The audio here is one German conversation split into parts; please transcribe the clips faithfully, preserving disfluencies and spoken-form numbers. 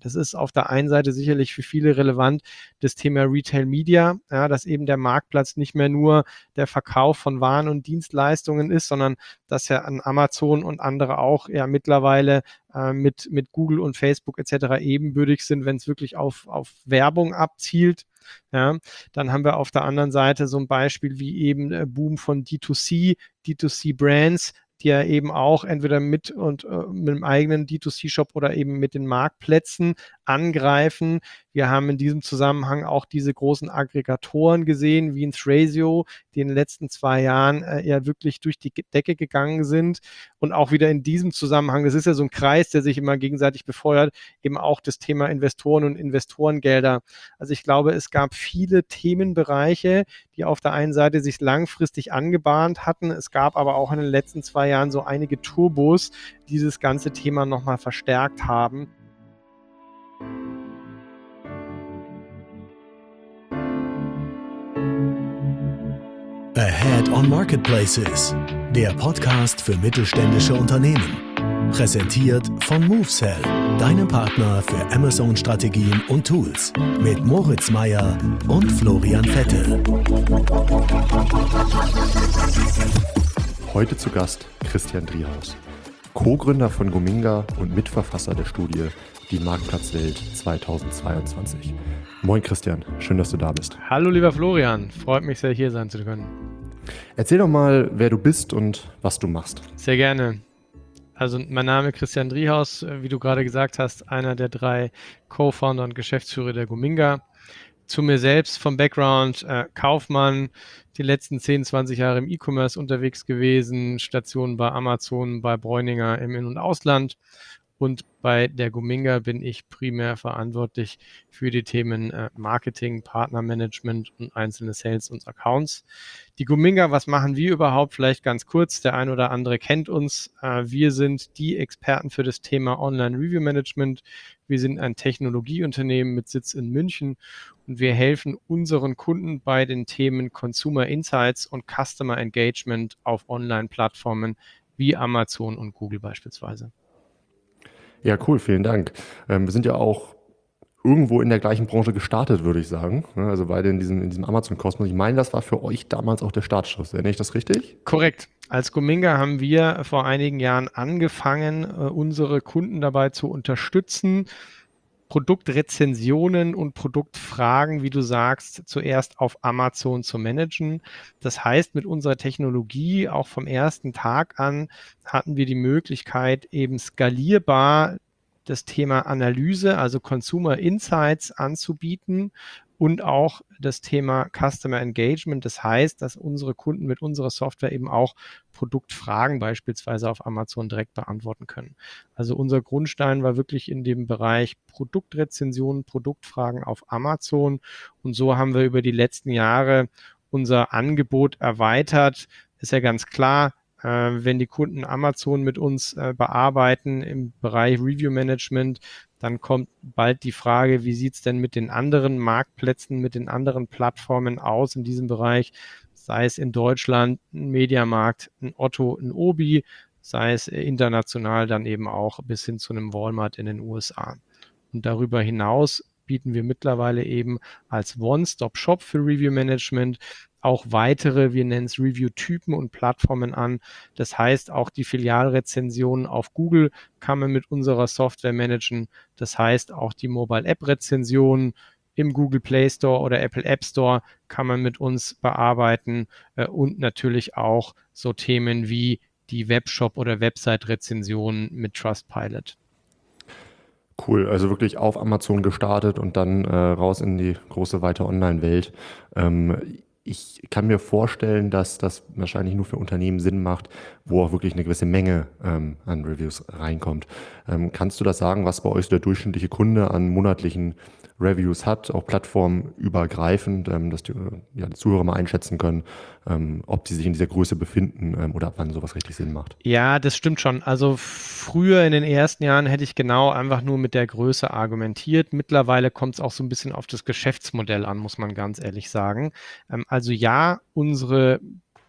Das ist auf der einen Seite sicherlich für viele relevant, das Thema Retail Media, ja, dass eben der Marktplatz nicht mehr nur der Verkauf von Waren und Dienstleistungen ist, sondern dass ja an Amazon und andere auch ja mittlerweile äh, mit, mit Google und Facebook et cetera ebenbürtig sind, wenn es wirklich auf, auf Werbung abzielt. Ja, dann haben wir auf der anderen Seite so ein Beispiel wie eben äh, Boom von D zwei C, D zwei C Brands, die ja eben auch entweder mit und äh, mit dem eigenen D zwei C-Shop oder eben mit den Marktplätzen angreifen. Wir haben in diesem Zusammenhang auch diese großen Aggregatoren gesehen, wie ein Thrasio, die in den letzten zwei Jahren äh, ja wirklich durch die Decke gegangen sind. Und auch wieder in diesem Zusammenhang, das ist ja so ein Kreis, der sich immer gegenseitig befeuert, eben auch das Thema Investoren und Investorengelder. Also ich glaube, es gab viele Themenbereiche, die auf der einen Seite sich langfristig angebahnt hatten. Es gab aber auch in den letzten zwei Jahren so einige Turbos, die dieses ganze Thema nochmal verstärkt haben. Ahead on Marketplaces, der Podcast für mittelständische Unternehmen. Präsentiert von MoveSell, deinem Partner für Amazon-Strategien und Tools. Mit Moritz Meyer und Florian Vettel. Heute zu Gast Christian Driehaus, Co-Gründer von Gominga und Mitverfasser der Studie Die Marktplatzwelt zweitausendzweiundzwanzig. Moin Christian, schön, dass du da bist. Hallo lieber Florian, freut mich sehr, hier sein zu können. Erzähl doch mal, wer du bist und was du machst. Sehr gerne. Also mein Name ist Christian Driehaus, wie du gerade gesagt hast, einer der drei Co-Founder und Geschäftsführer der Gominga. Zu mir selbst vom Background, äh, Kaufmann, die letzten zehn, zwanzig Jahre im E-Commerce unterwegs gewesen, Stationen bei Amazon, bei Bräuninger im In- und Ausland. Und bei der Gominga bin ich primär verantwortlich für die Themen äh, Marketing, Partnermanagement und einzelne Sales und Accounts. Die Gominga, was machen wir überhaupt? Vielleicht ganz kurz, der ein oder andere kennt uns. Äh, wir sind die Experten für das Thema Online-Review-Management. Wir sind ein Technologieunternehmen mit Sitz in München und wir helfen unseren Kunden bei den Themen Consumer Insights und Customer Engagement auf Online-Plattformen wie Amazon und Google beispielsweise. Ja, cool, vielen Dank. Ähm, wir sind ja auch irgendwo in der gleichen Branche gestartet, würde ich sagen. Also beide in diesem, in diesem Amazon-Kosmos. Ich meine, das war für euch damals auch der Startschuss. Erinnere ich das richtig? Korrekt. Als Gominga haben wir vor einigen Jahren angefangen, unsere Kunden dabei zu unterstützen, Produktrezensionen und Produktfragen, wie du sagst, zuerst auf Amazon zu managen. Das heißt, mit unserer Technologie, auch vom ersten Tag an, hatten wir die Möglichkeit, eben skalierbar das Thema Analyse, also Consumer Insights anzubieten und auch das Thema Customer Engagement. Das heißt, dass unsere Kunden mit unserer Software eben auch Produktfragen beispielsweise auf Amazon direkt beantworten können. Also unser Grundstein war wirklich in dem Bereich Produktrezensionen, Produktfragen auf Amazon. Und so haben wir über die letzten Jahre unser Angebot erweitert. Ist ja ganz klar, wenn die Kunden Amazon mit uns äh, bearbeiten im Bereich Review Management, dann kommt bald die Frage, wie sieht es denn mit den anderen Marktplätzen, mit den anderen Plattformen aus in diesem Bereich, sei es in Deutschland ein Mediamarkt, ein Otto, ein Obi, sei es international dann eben auch bis hin zu einem Walmart in den U S A. Und darüber hinaus bieten wir mittlerweile eben als One-Stop-Shop für Review Management auch weitere, wir nennen es Review-Typen und Plattformen an. Das heißt, auch die Filialrezensionen auf Google kann man mit unserer Software managen. Das heißt, auch die Mobile-App-Rezensionen im Google Play Store oder Apple App Store kann man mit uns bearbeiten äh, und natürlich auch so Themen wie die Webshop- oder Website-Rezensionen mit Trustpilot. Cool, also wirklich auf Amazon gestartet und dann äh, raus in die große, weite Online-Welt. Ähm, ich kann mir vorstellen, dass das wahrscheinlich nur für Unternehmen Sinn macht, wo auch wirklich eine gewisse Menge ähm, an Reviews reinkommt. Ähm, kannst du das sagen, was bei euch so der durchschnittliche Kunde an monatlichen Reviews hat, auch plattformübergreifend, ähm, dass die, ja, die Zuhörer mal einschätzen können, ähm, ob die sich in dieser Größe befinden ähm, oder ab wann sowas richtig Sinn macht? Ja, das stimmt schon. Also früher in den ersten Jahren hätte ich genau einfach nur mit der Größe argumentiert. Mittlerweile kommt es auch so ein bisschen auf das Geschäftsmodell an, muss man ganz ehrlich sagen. Ähm, also ja, unsere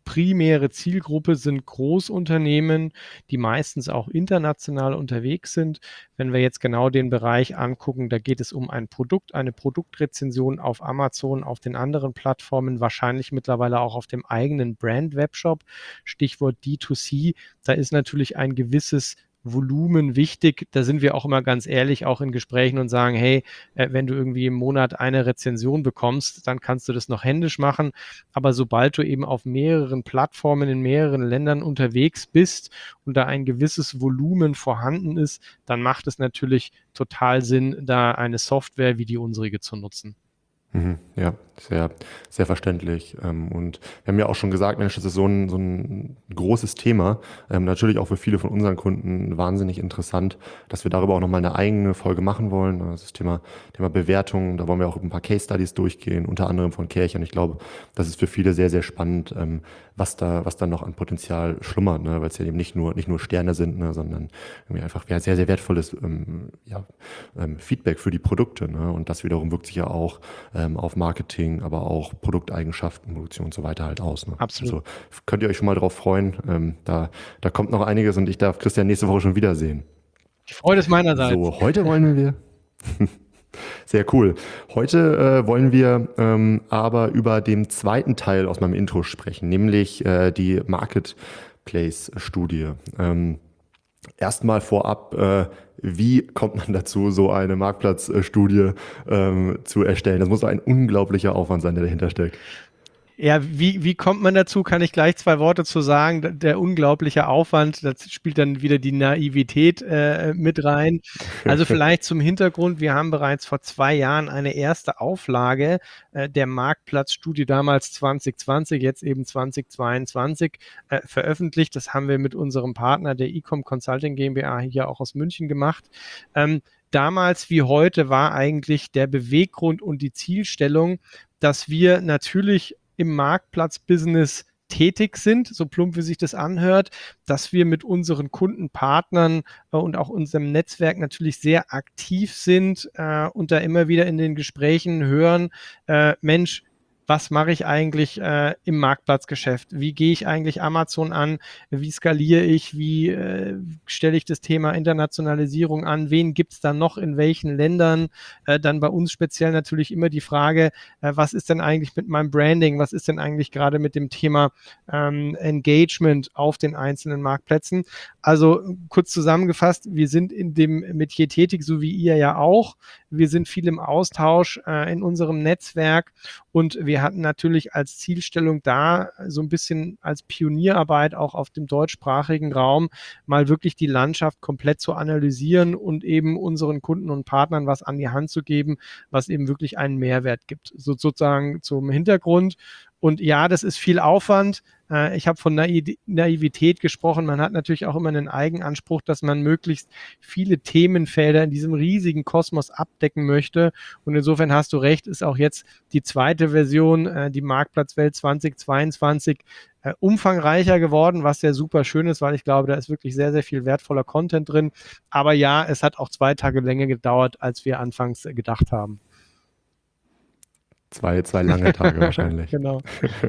primäre Zielgruppe sind Großunternehmen, die meistens auch international unterwegs sind. Wenn wir jetzt genau den Bereich angucken, da geht es um ein Produkt, eine Produktrezension auf Amazon, auf den anderen Plattformen, wahrscheinlich mittlerweile auch auf dem eigenen Brand-Webshop. Stichwort D zwei C. Da ist natürlich ein gewisses Volumen wichtig. Da sind wir auch immer ganz ehrlich auch in Gesprächen und sagen, hey, äh, wenn du irgendwie im Monat eine Rezension bekommst, dann kannst du das noch händisch machen. Aber sobald du eben auf mehreren Plattformen in mehreren Ländern unterwegs bist und da ein gewisses Volumen vorhanden ist, dann macht es natürlich total Sinn, da eine Software wie die unsere zu nutzen. Mhm, ja, sehr, sehr verständlich. Ähm, und wir haben ja auch schon gesagt, Mensch, das ist so ein, so ein großes Thema, ähm, natürlich auch für viele von unseren Kunden wahnsinnig interessant, dass wir darüber auch nochmal eine eigene Folge machen wollen. Das ist das Thema, Thema Bewertung, da wollen wir auch ein paar Case Studies durchgehen, unter anderem von Kärcher. Und ich glaube, das ist für viele sehr, sehr spannend, ähm, was da, was da noch an Potenzial schlummert, ne? Weil es ja eben nicht nur, nicht nur Sterne sind, ne? Sondern irgendwie einfach ja, sehr, sehr wertvolles ähm, ja, ähm, Feedback für die Produkte. Ne? Und das wiederum wirkt sich ja auch ähm, auf Marketing, aber auch Produkteigenschaften, Produktion und so weiter halt aus. Ne? Absolut. Also könnt ihr euch schon mal drauf freuen. Ähm, da, da kommt noch einiges und ich darf Christian nächste Woche schon wiedersehen. Die Freude ist meinerseits. So, heute wollen wir... Sehr cool. Heute äh, wollen wir ähm, aber über den zweiten Teil aus meinem Intro sprechen, nämlich äh, die Marketplace-Studie. Ähm, Erstmal vorab, äh, wie kommt man dazu, so eine Marktplatzstudie ähm, zu erstellen? Das muss ein unglaublicher Aufwand sein, der dahinter steckt. Ja, wie, wie kommt man dazu, kann ich gleich zwei Worte zu sagen. Der unglaubliche Aufwand, das spielt dann wieder die Naivität äh, mit rein. Also vielleicht zum Hintergrund, wir haben bereits vor zwei Jahren eine erste Auflage äh, der Marktplatzstudie, damals zwanzig zwanzig, jetzt eben zwanzig zweiundzwanzig, äh, veröffentlicht. Das haben wir mit unserem Partner, der Ecom Consulting GmbH, hier auch aus München gemacht. Ähm, damals wie heute war eigentlich der Beweggrund und die Zielstellung, dass wir natürlich im Marktplatzbusiness tätig sind, so plump wie sich das anhört, dass wir mit unseren Kundenpartnern äh, und auch unserem Netzwerk natürlich sehr aktiv sind äh, und da immer wieder in den Gesprächen hören, äh, Mensch, was mache ich eigentlich äh, im Marktplatzgeschäft? Wie gehe ich eigentlich Amazon an? Wie skaliere ich? Wie äh, stelle ich das Thema Internationalisierung an? Wen gibt es da noch in welchen Ländern? Äh, dann bei uns speziell natürlich immer die Frage, äh, was ist denn eigentlich mit meinem Branding? Was ist denn eigentlich gerade mit dem Thema ähm, Engagement auf den einzelnen Marktplätzen? Also kurz zusammengefasst, wir sind in dem Metier tätig, so wie ihr ja auch. Wir sind viel im Austausch äh, in unserem Netzwerk und wir hatten natürlich als Zielstellung da so ein bisschen als Pionierarbeit auch auf dem deutschsprachigen Raum mal wirklich die Landschaft komplett zu analysieren und eben unseren Kunden und Partnern was an die Hand zu geben, was eben wirklich einen Mehrwert gibt. So, sozusagen zum Hintergrund. Und ja, das ist viel Aufwand. Ich habe von Naivität gesprochen. Man hat natürlich auch immer einen Eigenanspruch, dass man möglichst viele Themenfelder in diesem riesigen Kosmos abdecken möchte. Und insofern hast du recht, ist auch jetzt die zweite Version, die Marktplatzwelt zwanzig zweiundzwanzig, umfangreicher geworden, was sehr super schön ist, weil ich glaube, da ist wirklich sehr, sehr viel wertvoller Content drin. Aber ja, es hat auch zwei Tage länger gedauert, als wir anfangs gedacht haben. Zwei, zwei lange Tage wahrscheinlich. Genau.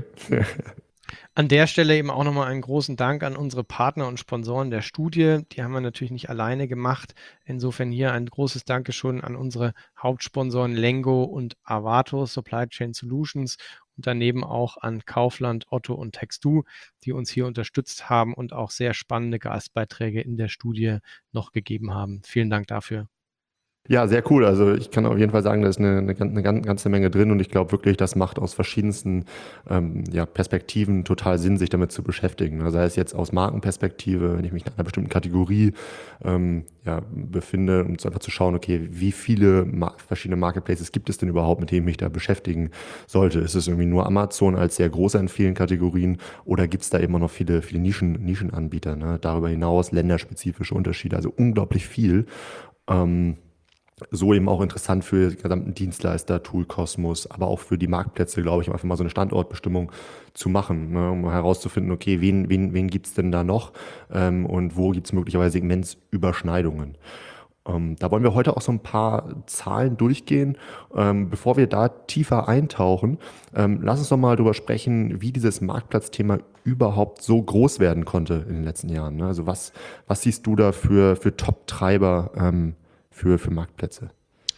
An der Stelle eben auch nochmal einen großen Dank an unsere Partner und Sponsoren der Studie. Die haben wir natürlich nicht alleine gemacht. Insofern hier ein großes Dankeschön an unsere Hauptsponsoren Lengo und Avato Supply Chain Solutions und daneben auch an Kaufland, Otto und Textu, die uns hier unterstützt haben und auch sehr spannende Gastbeiträge in der Studie noch gegeben haben. Vielen Dank dafür. Ja, sehr cool. Also ich kann auf jeden Fall sagen, da ist eine, eine, eine ganze Menge drin und ich glaube wirklich, das macht aus verschiedensten ähm, ja, Perspektiven total Sinn, sich damit zu beschäftigen. Also sei es jetzt aus Markenperspektive, wenn ich mich in einer bestimmten Kategorie ähm, ja, befinde, um einfach zu schauen, okay, wie viele ma- verschiedene Marketplaces gibt es denn überhaupt, mit denen ich mich da beschäftigen sollte? Ist es irgendwie nur Amazon als sehr großer in vielen Kategorien oder gibt es da immer noch viele, viele Nischen, Nischenanbieter? Ne? Darüber hinaus länderspezifische Unterschiede, also unglaublich viel. Ähm, So eben auch interessant für die gesamten Dienstleister, Toolkosmos, aber auch für die Marktplätze, glaube ich, um einfach mal so eine Standortbestimmung zu machen, ne, um herauszufinden, okay, wen, wen, wen gibt es denn da noch ähm, und wo gibt es möglicherweise Segmentsüberschneidungen. Ähm, da wollen wir heute auch so ein paar Zahlen durchgehen. Ähm, bevor wir da tiefer eintauchen, ähm, lass uns doch mal darüber sprechen, wie dieses Marktplatzthema überhaupt so groß werden konnte in den letzten Jahren. Ne? Also was, was siehst du da für, für Top-Treiber ähm, für, für Marktplätze?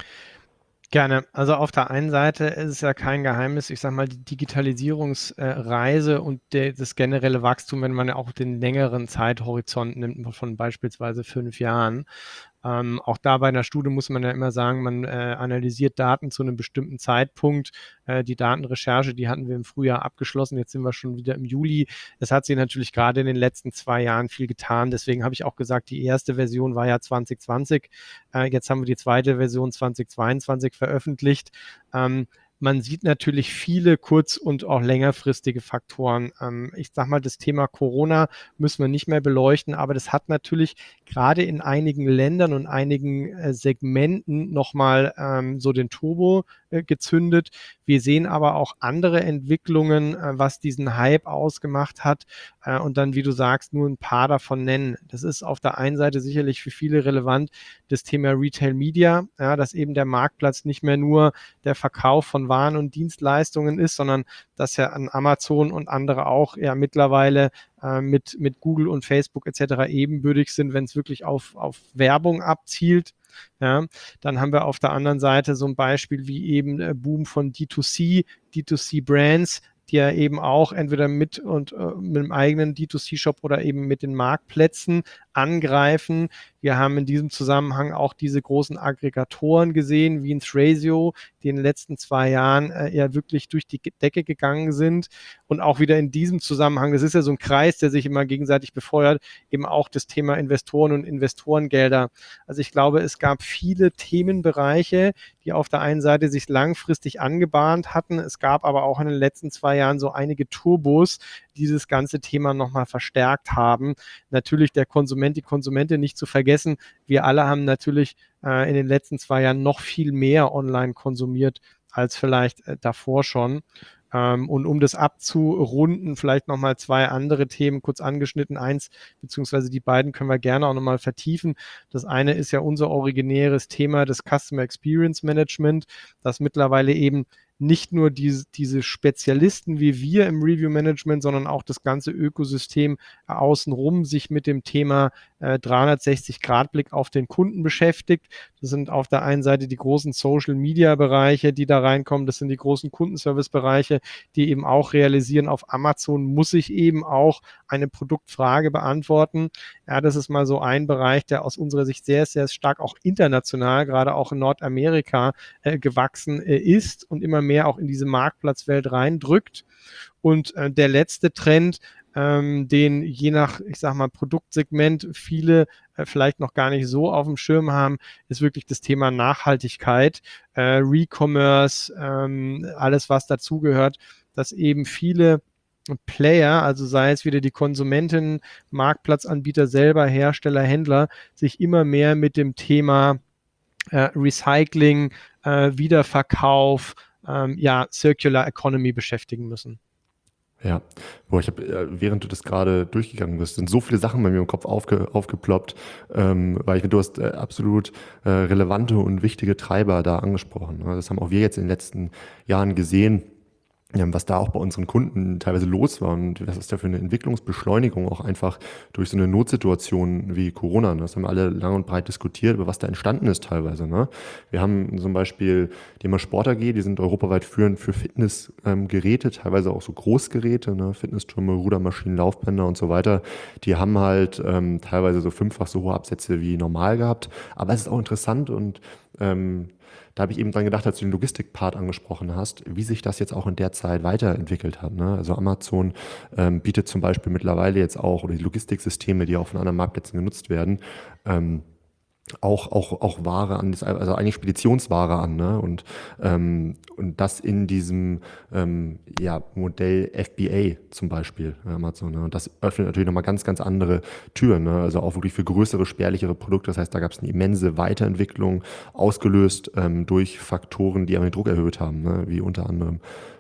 Gerne. Also auf der einen Seite ist es ja kein Geheimnis, ich sage mal, die Digitalisierungsreise und der, das generelle Wachstum, wenn man ja auch den längeren Zeithorizont nimmt, von beispielsweise fünf Jahren. Ähm, auch da bei einer Studie muss man ja immer sagen, man äh, analysiert Daten zu einem bestimmten Zeitpunkt. Äh, die Datenrecherche, die hatten wir im Frühjahr abgeschlossen, jetzt sind wir schon wieder im Juli. Es hat sich natürlich gerade in den letzten zwei Jahren viel getan. Deswegen habe ich auch gesagt, die erste Version war ja zwanzig zwanzig. Äh, jetzt haben wir die zweite Version zwanzig zweiundzwanzig veröffentlicht. Ähm, Man sieht natürlich viele kurz- und auch längerfristige Faktoren. Ähm, ich sage mal, das Thema Corona müssen wir nicht mehr beleuchten, aber das hat natürlich gerade in einigen Ländern und einigen äh, Segmenten nochmal ähm, so den Turbo äh, gezündet. Wir sehen aber auch andere Entwicklungen, äh, was diesen Hype ausgemacht hat äh, und dann, wie du sagst, nur ein paar davon nennen. Das ist auf der einen Seite sicherlich für viele relevant, das Thema Retail Media, ja, dass eben der Marktplatz nicht mehr nur der Verkauf von Waren und Dienstleistungen ist, sondern dass ja an Amazon und andere auch ja mittlerweile äh, mit, mit Google und Facebook et cetera ebenbürtig sind, wenn es wirklich auf, auf Werbung abzielt. Ja, dann haben wir auf der anderen Seite so ein Beispiel wie eben äh, Boom von D zwei C, D zwei C Brands, die ja eben auch entweder mit und äh, mit dem eigenen D zwei C-Shop oder eben mit den Marktplätzen angreifen. Wir haben in diesem Zusammenhang auch diese großen Aggregatoren gesehen, wie ein Thrasio, die in den letzten zwei Jahren äh, ja wirklich durch die Decke gegangen sind. Und auch wieder in diesem Zusammenhang, das ist ja so ein Kreis, der sich immer gegenseitig befeuert, eben auch das Thema Investoren und Investorengelder. Also ich glaube, es gab viele Themenbereiche, die auf der einen Seite sich langfristig angebahnt hatten. Es gab aber auch in den letzten zwei Jahren so einige Turbos, die dieses ganze Thema nochmal verstärkt haben. Natürlich der Konsument, die Konsumentin nicht zu vergessen. Wir alle haben natürlich äh, in den letzten zwei Jahren noch viel mehr online konsumiert als vielleicht äh, davor schon. Ähm, und um das abzurunden, vielleicht nochmal zwei andere Themen kurz angeschnitten. Eins, beziehungsweise die beiden können wir gerne auch nochmal vertiefen. Das eine ist ja unser originäres Thema, das Customer Experience Management, das mittlerweile eben nicht nur diese, diese Spezialisten wie wir im Review-Management, sondern auch das ganze Ökosystem außenrum sich mit dem Thema äh, dreihundertsechzig Grad Blick auf den Kunden beschäftigt. Das sind auf der einen Seite die großen Social-Media-Bereiche, die da reinkommen. Das sind die großen Kundenservice-Bereiche, die eben auch realisieren, auf Amazon muss ich eben auch eine Produktfrage beantworten. Ja, das ist mal so ein Bereich, der aus unserer Sicht sehr, sehr stark auch international, gerade auch in Nordamerika äh, gewachsen äh, ist und immer mehr auch in diese Marktplatzwelt reindrückt. Und äh, der letzte Trend, ähm, den je nach, ich sag mal, Produktsegment viele äh, vielleicht noch gar nicht so auf dem Schirm haben, ist wirklich das Thema Nachhaltigkeit, äh, Re-Commerce, ähm, alles was dazugehört, dass eben viele Player, also sei es wieder die Konsumenten, Marktplatzanbieter selber, Hersteller, Händler, sich immer mehr mit dem Thema äh, Recycling, äh, Wiederverkauf, ähm, ja, Circular Economy beschäftigen müssen. Ja, boah, ich habe, während du das gerade durchgegangen bist, sind so viele Sachen bei mir im Kopf aufge, aufgeploppt, ähm, weil ich finde, du hast äh, absolut äh, relevante und wichtige Treiber da angesprochen. Ne? Das haben auch wir jetzt in den letzten Jahren gesehen, was da auch bei unseren Kunden teilweise los war und was ist da für eine Entwicklungsbeschleunigung auch einfach durch so eine Notsituation wie Corona. Das haben wir alle lang und breit diskutiert, über was da entstanden ist teilweise. Ne? Wir haben zum Beispiel die immer Sport A G, die sind europaweit führend für Fitnessgeräte, teilweise auch so Großgeräte, ne? Fitnesstürme, Rudermaschinen, Laufbänder und so weiter. Die haben halt ähm, teilweise so fünffach so hohe Absätze wie normal gehabt. Aber es ist auch interessant und ähm, da habe ich eben dran gedacht, als du den Logistikpart angesprochen hast, wie sich das jetzt auch in der Zeit weiterentwickelt hat. Ne? Also Amazon ähm, bietet zum Beispiel mittlerweile jetzt auch, oder die Logistiksysteme, die auch von anderen Marktplätzen genutzt werden, ähm, auch, auch, auch Ware an, also eigentlich Speditionsware an, ne? Und, ähm, und das in diesem ähm, ja, Modell F B A zum Beispiel, Amazon. Ne? Und das öffnet natürlich nochmal ganz, ganz andere Türen, ne? Also auch wirklich für größere, spärlichere Produkte. Das heißt, da gab es eine immense Weiterentwicklung, ausgelöst ähm, durch Faktoren, die aber den Druck erhöht haben, ne? Wie unter anderem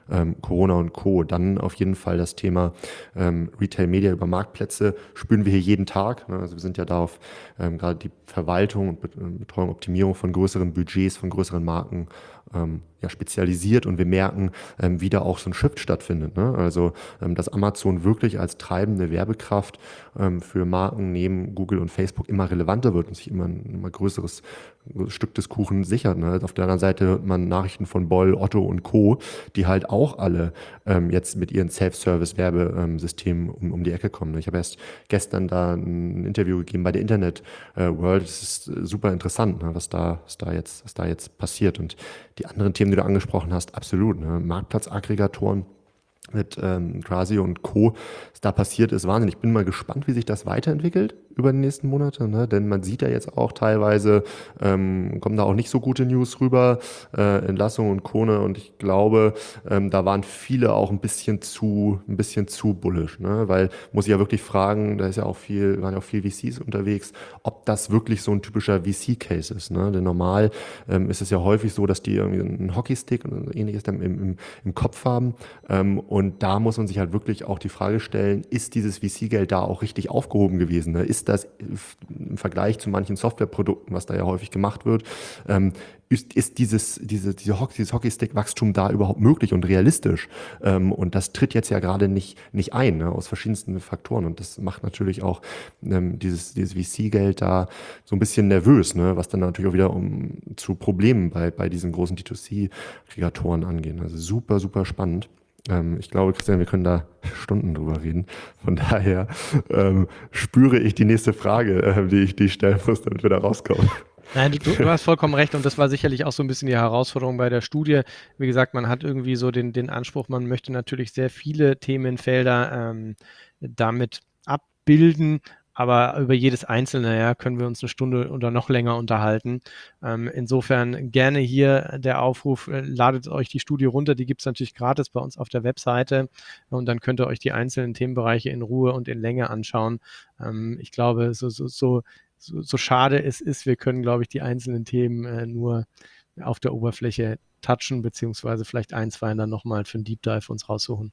ähm, Corona und Co. Dann auf jeden Fall das Thema ähm, Retail-Media über Marktplätze spüren wir hier jeden Tag. Ne? Also wir sind ja da auf ähm, gerade die Verwaltung und Betreuung, Optimierung von größeren Budgets, von größeren Marken ähm, ja, spezialisiert und wir merken, ähm, wie da auch so ein Shift stattfindet. Ne? Also, ähm, dass Amazon wirklich als treibende Werbekraft ähm, für Marken neben Google und Facebook immer relevanter wird und sich immer ein immer größeres Stück des Kuchens sichert. Ne? Auf der anderen Seite hört man Nachrichten von Boll, Otto und Co., die halt auch alle ähm, jetzt mit ihren Self-Service-Werbesystemen um, um die Ecke kommen. Ne? Ich habe erst gestern da ein Interview gegeben bei der Internet äh, World. Das ist äh, super interessant, ne? was, da, was, da jetzt, was da jetzt passiert. Und die anderen Themen, die du angesprochen hast, absolut. Ne? Marktplatzaggregatoren mit ähm, Grasio und Co. was da passiert ist, Wahnsinn. Ich bin mal gespannt, wie sich das weiterentwickelt über die nächsten Monate, ne? Denn man sieht ja jetzt auch teilweise, ähm, kommen da auch nicht so gute News rüber, äh, Entlassung und Co. Ne? Und ich glaube, ähm, da waren viele auch ein bisschen zu, ein bisschen zu bullish, ne? Weil, muss ich ja wirklich fragen, da ist ja auch viel, waren ja auch viel V Cs unterwegs, ob das wirklich so ein typischer V C-Case ist, ne? Denn normal ähm, ist es ja häufig so, dass die irgendwie einen Hockeystick und ähnliches dann im, im, im Kopf haben, ähm, und da muss man sich halt wirklich auch die Frage stellen, ist dieses V C-Geld da auch richtig aufgehoben gewesen? Ne? Ist das im Vergleich zu manchen Softwareprodukten, was da ja häufig gemacht wird, ähm, ist, ist dieses, diese, diese Hockey, dieses Hockeystick-Wachstum da überhaupt möglich und realistisch? Ähm, und das tritt jetzt ja gerade nicht, nicht ein, ne? Aus verschiedensten Faktoren. Und das macht natürlich auch ähm, dieses, dieses V C-Geld da so ein bisschen nervös, ne? Was dann natürlich auch wieder um, zu Problemen bei, bei diesen großen D zwei C-Aggregatoren angehen. Also super, super spannend. Ich glaube, Christian, wir können da Stunden drüber reden. Von daher ähm, spüre ich die nächste Frage, äh, die, ich, die ich stellen muss, damit wir da rauskommen. Nein, du, du hast vollkommen recht und das war sicherlich auch so ein bisschen die Herausforderung bei der Studie. Wie gesagt, man hat irgendwie so den, den Anspruch, man möchte natürlich sehr viele Themenfelder ähm, damit abbilden, aber über jedes einzelne, ja, können wir uns eine Stunde oder noch länger unterhalten. Ähm, insofern gerne hier der Aufruf, äh, ladet euch die Studie runter, die gibt es natürlich gratis bei uns auf der Webseite und dann könnt ihr euch die einzelnen Themenbereiche in Ruhe und in Länge anschauen. Ähm, ich glaube, so, so, so, so, so schade es ist, wir können, glaube ich, die einzelnen Themen äh, nur auf der Oberfläche touchen, beziehungsweise vielleicht ein, zwei dann nochmal für einen Deep Dive uns raussuchen.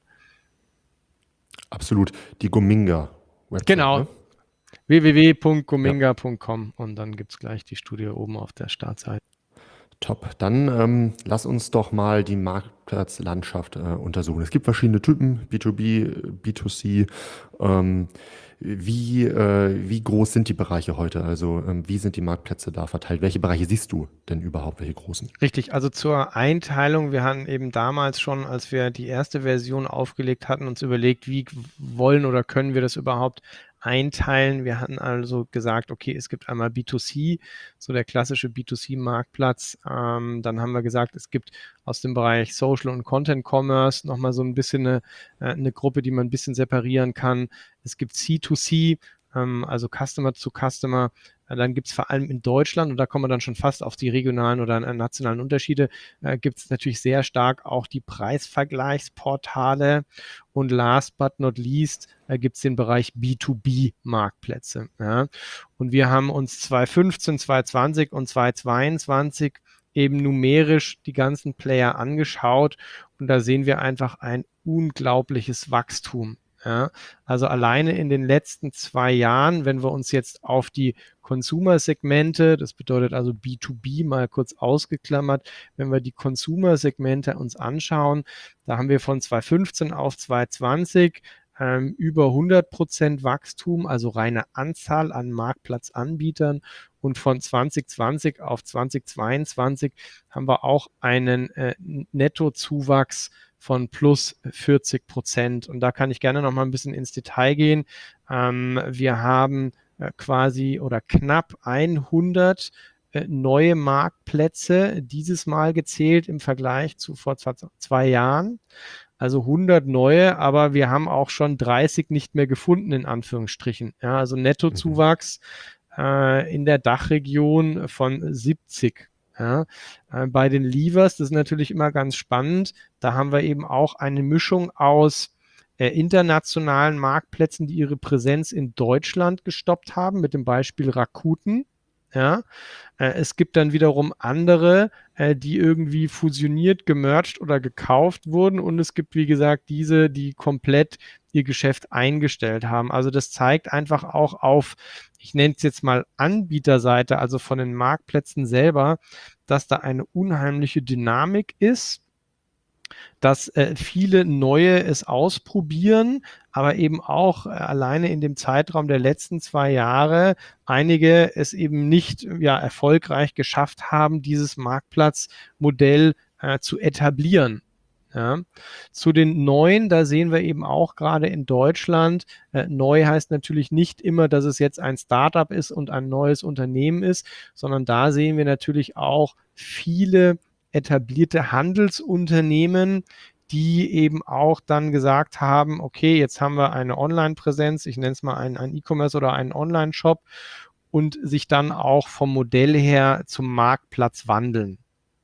Absolut. Die Gominga-Website. Genau. Ne? w w w punkt gominga punkt com und dann gibt es gleich die Studie oben auf der Startseite. Top. Dann ähm, lass uns doch mal die Marktplatzlandschaft äh, untersuchen. Es gibt verschiedene Typen, B zwei B, B zwei C. Ähm, wie, äh, wie groß sind die Bereiche heute? Also ähm, wie sind die Marktplätze da verteilt? Welche Bereiche siehst du denn überhaupt, welche großen? Richtig, also zur Einteilung, wir hatten eben damals schon, als wir die erste Version aufgelegt hatten, uns überlegt, wie wollen oder können wir das überhaupt einteilen. Wir hatten also gesagt, okay, es gibt einmal B zwei C, so der klassische B zwei C-Marktplatz. Ähm, dann haben wir gesagt, es gibt aus dem Bereich Social und Content Commerce nochmal so ein bisschen eine, eine Gruppe, die man ein bisschen separieren kann. Es gibt C zwei C, ähm, also Customer to Customer. Dann gibt es vor allem in Deutschland, und da kommen wir dann schon fast auf die regionalen oder nationalen Unterschiede, äh, gibt es natürlich sehr stark auch die Preisvergleichsportale. Und last but not least äh, gibt es den Bereich B zwei B-Marktplätze. Ja. Und wir haben uns zwanzig fünfzehn, zwanzig zwanzig und zwanzig zweiundzwanzig eben numerisch die ganzen Player angeschaut. Und da sehen wir einfach ein unglaubliches Wachstum. Ja, also alleine in den letzten zwei Jahren, wenn wir uns jetzt auf die Consumer-Segmente, das bedeutet also B zwei B mal kurz ausgeklammert, wenn wir die Consumer-Segmente uns anschauen, da haben wir von zwanzig fünfzehn auf zwanzig zwanzig ähm, über hundert Prozent Wachstum, also reine Anzahl an Marktplatzanbietern, und von zwanzig zwanzig auf zwanzig zweiundzwanzig haben wir auch einen äh, Nettozuwachs von plus vierzig Prozent. Und da kann ich gerne noch mal ein bisschen ins Detail gehen. Ähm, wir haben äh, quasi oder knapp hundert äh, neue Marktplätze dieses Mal gezählt im Vergleich zu vor zwei, zwei Jahren. Also hundert neue, aber wir haben auch schon dreißig nicht mehr gefunden, in Anführungsstrichen. Ja, also Nettozuwachs äh, in der Dachregion von siebzig. Ja, äh, bei den Levers, das ist natürlich immer ganz spannend, da haben wir eben auch eine Mischung aus äh, internationalen Marktplätzen, die ihre Präsenz in Deutschland gestoppt haben, mit dem Beispiel Rakuten. Ja, äh, es gibt dann wiederum andere, äh, die irgendwie fusioniert, gemerged oder gekauft wurden. Und es gibt, wie gesagt, diese, die komplett ihr Geschäft eingestellt haben. Also das zeigt einfach auch auf, ich nenne es jetzt mal Anbieterseite, also von den Marktplätzen selber, dass da eine unheimliche Dynamik ist, dass äh, viele Neue es ausprobieren, aber eben auch äh, alleine in dem Zeitraum der letzten zwei Jahre einige es eben nicht ja, erfolgreich geschafft haben, dieses Marktplatzmodell äh, zu etablieren. Ja. Zu den Neuen, da sehen wir eben auch gerade in Deutschland, äh, neu heißt natürlich nicht immer, dass es jetzt ein Startup ist und ein neues Unternehmen ist, sondern da sehen wir natürlich auch viele etablierte Handelsunternehmen, die eben auch dann gesagt haben, okay, jetzt haben wir eine Online-Präsenz, ich nenne es mal einen, einen E-Commerce oder einen Online-Shop und sich dann auch vom Modell her zum Marktplatz wandeln.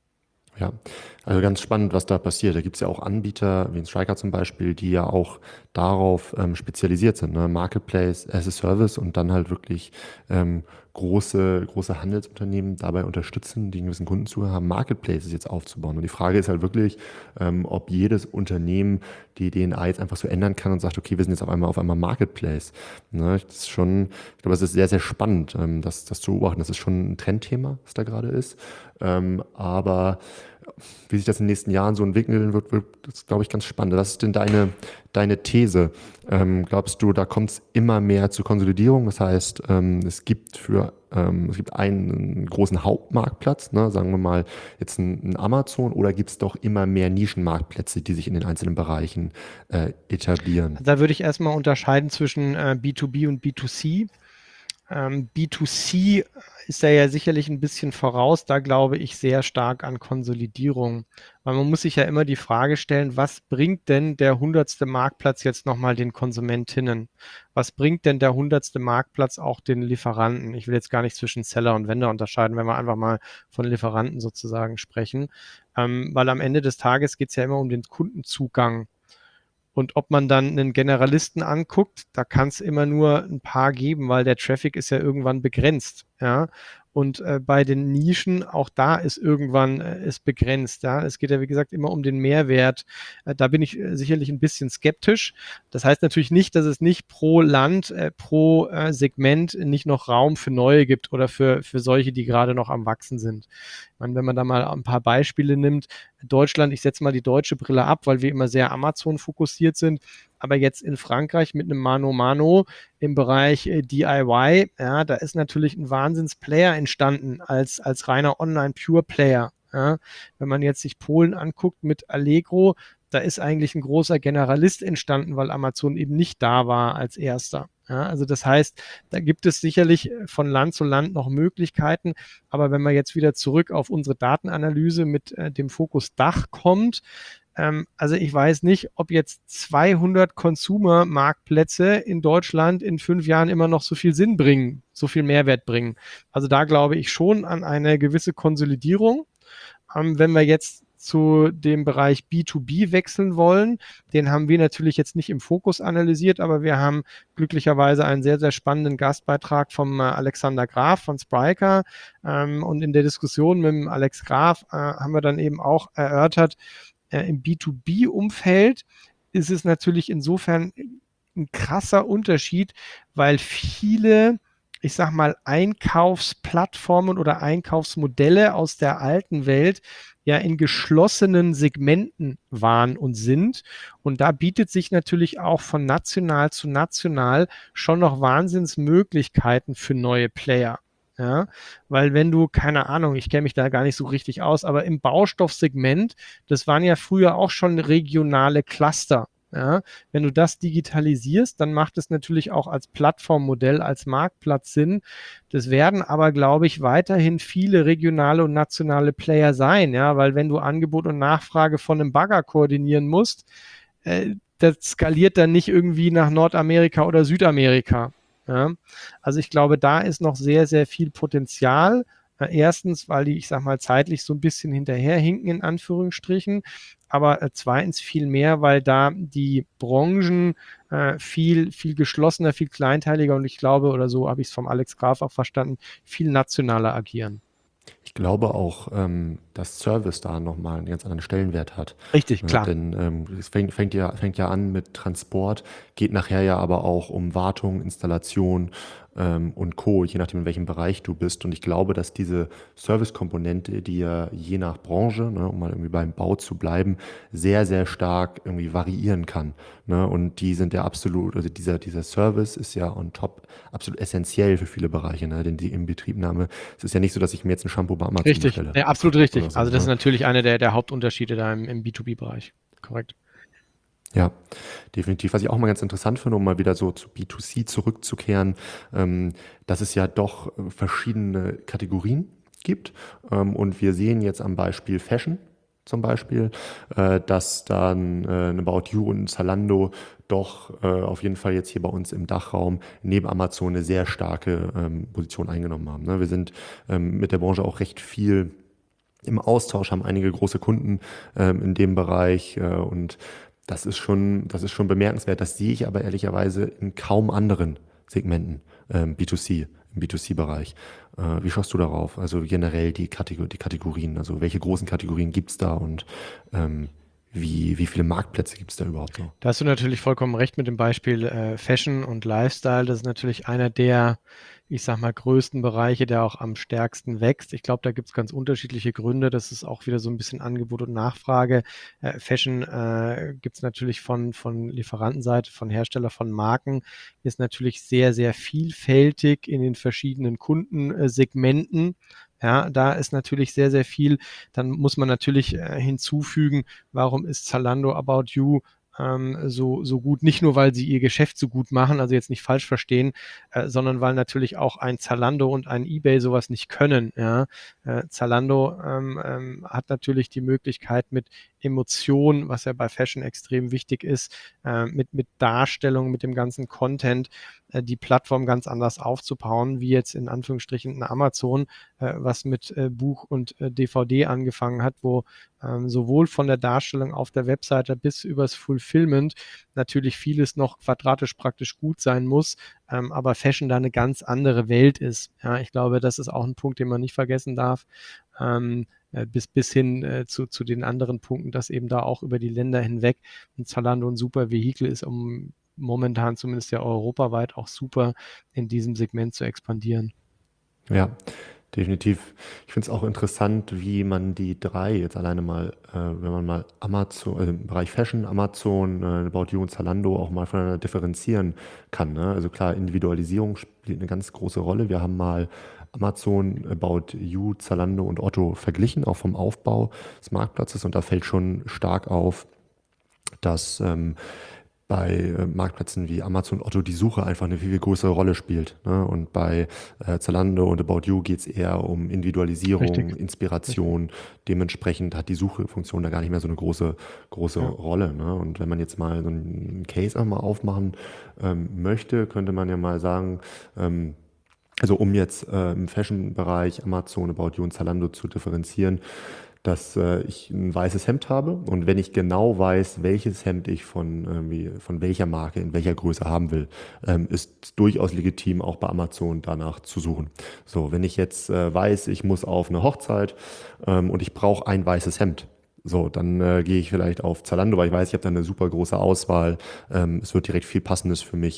Ja, also ganz spannend, was da passiert. Da gibt es ja auch Anbieter, wie ein Striker zum Beispiel, die ja auch darauf ähm, spezialisiert sind, ne? Marketplace as a Service und dann halt wirklich ähm, große, große Handelsunternehmen dabei unterstützen, die einen gewissen Kundenzugang haben, Marketplaces jetzt aufzubauen. Und die Frage ist halt wirklich, ähm, ob jedes Unternehmen die D N A jetzt einfach so ändern kann und sagt, okay, wir sind jetzt auf einmal auf einmal Marketplace. Ne? Das ist schon, ich glaube, es ist sehr, sehr spannend, ähm, das, das zu beobachten. Das ist schon ein Trendthema, was da gerade ist. Ähm, aber wie sich das in den nächsten Jahren so entwickeln wird, wird das, glaube ich, ganz spannend. Was ist denn deine, deine These? Ähm, glaubst du, da kommt es immer mehr zur Konsolidierung? Das heißt, ähm, es gibt für ähm, es gibt einen großen Hauptmarktplatz, ne, sagen wir mal jetzt ein, ein Amazon, oder gibt es doch immer mehr Nischenmarktplätze, die sich in den einzelnen Bereichen äh, etablieren? Da würde ich erstmal unterscheiden zwischen äh, B zwei B und B zwei C. Ähm, B zwei C ist da ja sicherlich ein bisschen voraus, da glaube ich sehr stark an Konsolidierung, weil man muss sich ja immer die Frage stellen, was bringt denn der hundertste Marktplatz jetzt nochmal den Konsumentinnen? Was bringt denn der hundertste Marktplatz auch den Lieferanten? Ich will jetzt gar nicht zwischen Seller und Vendor unterscheiden, wenn wir einfach mal von Lieferanten sozusagen sprechen, ähm, weil am Ende des Tages geht es ja immer um den Kundenzugang. Und ob man dann einen Generalisten anguckt, da kann es immer nur ein paar geben, weil der Traffic ist ja irgendwann begrenzt. Ja. Und äh, bei den Nischen, auch da ist irgendwann äh, ist begrenzt. Ja. Es geht ja, wie gesagt, immer um den Mehrwert. Äh, da bin ich äh, sicherlich ein bisschen skeptisch. Das heißt natürlich nicht, dass es nicht pro Land, äh, pro äh, Segment nicht noch Raum für neue gibt oder für, für solche, die gerade noch am Wachsen sind. Ich meine, wenn man da mal ein paar Beispiele nimmt, Deutschland, ich setze mal die deutsche Brille ab, weil wir immer sehr Amazon fokussiert sind, aber jetzt in Frankreich mit einem Mano Mano im Bereich äh, D I Y, ja, da ist natürlich ein Wahnsinns-Player entstanden als, als reiner Online-Pure-Player. Ja. Wenn man jetzt sich Polen anguckt mit Allegro, da ist eigentlich ein großer Generalist entstanden, weil Amazon eben nicht da war als erster. Ja, also das heißt, da gibt es sicherlich von Land zu Land noch Möglichkeiten, aber wenn man jetzt wieder zurück auf unsere Datenanalyse mit äh, dem Fokus Dach kommt, ähm, also ich weiß nicht, ob jetzt zweihundert Consumer-Marktplätze in Deutschland in fünf Jahren immer noch so viel Sinn bringen, so viel Mehrwert bringen. Also da glaube ich schon an eine gewisse Konsolidierung. Ähm, wenn wir jetzt zu dem Bereich B zwei B wechseln wollen. Den haben wir natürlich jetzt nicht im Fokus analysiert, aber wir haben glücklicherweise einen sehr, sehr spannenden Gastbeitrag vom äh, Alexander Graf von Spryker. Ähm, und in der Diskussion mit dem Alex Graf äh, haben wir dann eben auch erörtert, äh, im B zwei B-Umfeld ist es natürlich insofern ein krasser Unterschied, weil viele, ich sag mal, Einkaufsplattformen oder Einkaufsmodelle aus der alten Welt ja in geschlossenen Segmenten waren und sind. Und da bietet sich natürlich auch von national zu national schon noch Wahnsinnsmöglichkeiten für neue Player. Ja, weil wenn du, keine Ahnung, ich kenne mich da gar nicht so richtig aus, aber im Baustoffsegment, das waren ja früher auch schon regionale Cluster. Ja, wenn du das digitalisierst, dann macht es natürlich auch als Plattformmodell, als Marktplatz Sinn. Das werden aber, glaube ich, weiterhin viele regionale und nationale Player sein, ja, weil wenn du Angebot und Nachfrage von einem Bagger koordinieren musst, äh, das skaliert dann nicht irgendwie nach Nordamerika oder Südamerika. Ja. Also ich glaube, da ist noch sehr, sehr viel Potenzial. Erstens, weil die, ich sag mal, zeitlich so ein bisschen hinterherhinken, in Anführungsstrichen. Aber äh, zweitens viel mehr, weil da die Branchen äh, viel, viel geschlossener, viel kleinteiliger und ich glaube, oder so habe ich es vom Alex Graf auch verstanden, viel nationaler agieren. Ich glaube auch, ähm, dass Service da nochmal einen ganz anderen Stellenwert hat. Richtig, Ne? klar. Denn ähm, es fängt, fängt, ja, fängt ja an mit Transport, geht nachher ja aber auch um Wartung, Installation ähm, und Co., je nachdem, in welchem Bereich du bist. Und ich glaube, dass diese Service-Komponente, die ja je nach Branche, ne, um mal irgendwie beim Bau zu bleiben, sehr, sehr stark irgendwie variieren kann. Ne? Und die sind ja absolut, also dieser, dieser Service ist ja on top absolut essentiell für viele Bereiche, ne? Denn die Inbetriebnahme, es ist ja nicht so, dass ich mir jetzt ein Shampoo bei Amazon Richtig, bestelle. ja, absolut richtig. So, Also das ist ne? natürlich einer der, der Hauptunterschiede da im, im B zwei B-Bereich. Korrekt. Ja, definitiv. Was ich auch mal ganz interessant finde, um mal wieder so zu B zwei C zurückzukehren, ähm, dass es ja doch verschiedene Kategorien gibt. Ähm, und wir sehen jetzt am Beispiel Fashion zum Beispiel, äh, dass dann äh, ein About You und ein Zalando doch äh, auf jeden Fall jetzt hier bei uns im Dachraum neben Amazon eine sehr starke ähm, Position eingenommen haben. Ne? Wir sind ähm, mit der Branche auch recht viel im Austausch, haben einige große Kunden ähm, in dem Bereich äh, und das ist schon, das ist schon bemerkenswert. Das sehe ich aber ehrlicherweise in kaum anderen Segmenten ähm, B zwei C, im B zwei C-Bereich. Äh, wie schaust du darauf? Also generell die, Kategor die Kategorien, also welche großen Kategorien gibt es da und ähm, wie, wie viele Marktplätze gibt es da überhaupt noch? Da hast du natürlich vollkommen recht mit dem Beispiel äh, Fashion und Lifestyle. Das ist natürlich einer der, ich sag mal, größten Bereiche, der auch am stärksten wächst. Ich glaube, da gibt es ganz unterschiedliche Gründe. Das ist auch wieder so ein bisschen Angebot und Nachfrage. Äh, Fashion äh, gibt es natürlich von, von Lieferantenseite, von Hersteller, von Marken, ist natürlich sehr, sehr vielfältig in den verschiedenen Kundensegmenten. Ja, da ist natürlich sehr, sehr viel. Dann muss man natürlich äh, hinzufügen, warum ist Zalando, About You ähm, so, so gut? Nicht nur, weil sie ihr Geschäft so gut machen, also jetzt nicht falsch verstehen, äh, sondern weil natürlich auch ein Zalando und ein eBay sowas nicht können. Ja? Äh, Zalando ähm, ähm, hat natürlich die Möglichkeit mit Emotionen, was ja bei Fashion extrem wichtig ist, äh, mit, mit Darstellung, mit dem ganzen Content, äh, die Plattform ganz anders aufzubauen, wie jetzt in Anführungsstrichen eine Amazon, äh, was mit äh, Buch und äh, D V D angefangen hat, wo ähm, sowohl von der Darstellung auf der Webseite bis übers Fulfillment natürlich vieles noch quadratisch praktisch gut sein muss, ähm, aber Fashion da eine ganz andere Welt ist. Ja, ich glaube, das ist auch ein Punkt, den man nicht vergessen darf. Ähm, äh, bis, bis hin äh, zu, zu den anderen Punkten, dass eben da auch über die Länder hinweg ein Zalando ein super Vehikel ist, um momentan zumindest ja europaweit auch super in diesem Segment zu expandieren. Ja, definitiv. Ich finde es auch interessant, wie man die drei jetzt alleine mal, äh, wenn man mal Amazon, äh, im Bereich Fashion, Amazon, äh, About You und Zalando auch mal voneinander differenzieren kann. Ne? Also klar, Individualisierung spielt eine ganz große Rolle. Wir haben mal Amazon, About You, Zalando und Otto verglichen, auch vom Aufbau des Marktplatzes. Und da fällt schon stark auf, dass ähm, bei äh, Marktplätzen wie Amazon und Otto die Suche einfach eine viel, viel größere Rolle spielt. Ne? Und bei äh, Zalando und About You geht es eher um Individualisierung, Richtig. Inspiration. Dementsprechend hat die Suchefunktion da gar nicht mehr so eine große, große Ja. Rolle. Ne? Und wenn man jetzt mal so einen Case auch mal aufmachen ähm, möchte, könnte man ja mal sagen, ähm, also um jetzt äh, im Fashion-Bereich Amazon, About You und Zalando zu differenzieren, dass äh, ich ein weißes Hemd habe und wenn ich genau weiß, welches Hemd ich von, irgendwie, von welcher Marke in welcher Größe haben will, ähm, ist durchaus legitim, auch bei Amazon danach zu suchen. So, wenn ich jetzt äh, weiß, ich muss auf eine Hochzeit ähm, und ich brauche ein weißes Hemd, so, dann äh, gehe ich vielleicht auf Zalando, weil ich weiß, ich habe da eine super große Auswahl. Ähm, es wird direkt viel Passendes für mich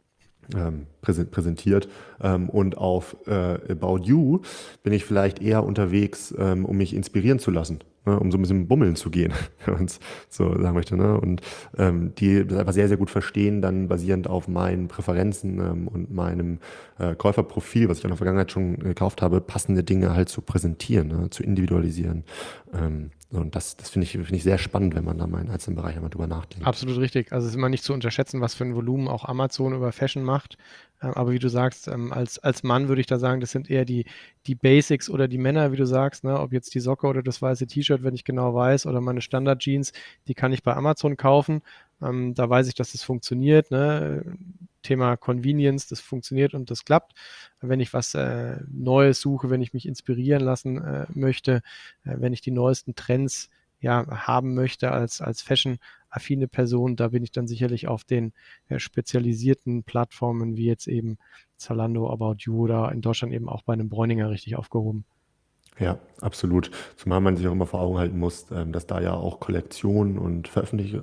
ähm, präsentiert. Ähm, und auf äh, About You bin ich vielleicht eher unterwegs, ähm, um mich inspirieren zu lassen, ne? Um so ein bisschen bummeln zu gehen, wenn man es so sagen möchte. Ne? Und ähm, die das einfach sehr, sehr gut verstehen, dann basierend auf meinen Präferenzen ähm, und meinem äh, Käuferprofil, was ich in der Vergangenheit schon gekauft habe, passende Dinge halt zu präsentieren, ne? Zu individualisieren. Ähm, und das, das finde ich, finde ich sehr spannend, wenn man da mal in einzelnen Bereichen mal drüber nachdenkt. Absolut richtig. Also es ist immer nicht zu unterschätzen, was für ein Volumen auch Amazon über Fashion macht. Ähm, aber wie du sagst, ähm, als, als Mann würde ich da sagen, das sind eher die, die Basics oder die Männer, wie du sagst, ne? Ob jetzt die Socke oder das weiße T-Shirt, wenn ich genau weiß, oder meine Standard-Jeans, die kann ich bei Amazon kaufen. Ähm, da weiß ich, dass das funktioniert. Ne? Thema Convenience, das funktioniert und das klappt. Wenn ich was äh, Neues suche, wenn ich mich inspirieren lassen äh, möchte, äh, wenn ich die neuesten Trends ja, haben möchte als, als Fashion affine Person. Da bin ich dann sicherlich auf den äh, spezialisierten Plattformen wie jetzt eben Zalando, About You oder in Deutschland eben auch bei einem Bräuninger richtig aufgehoben. Ja, absolut. Zumal man sich auch immer vor Augen halten muss, ähm, dass da ja auch Kollektionen und Veröffentlich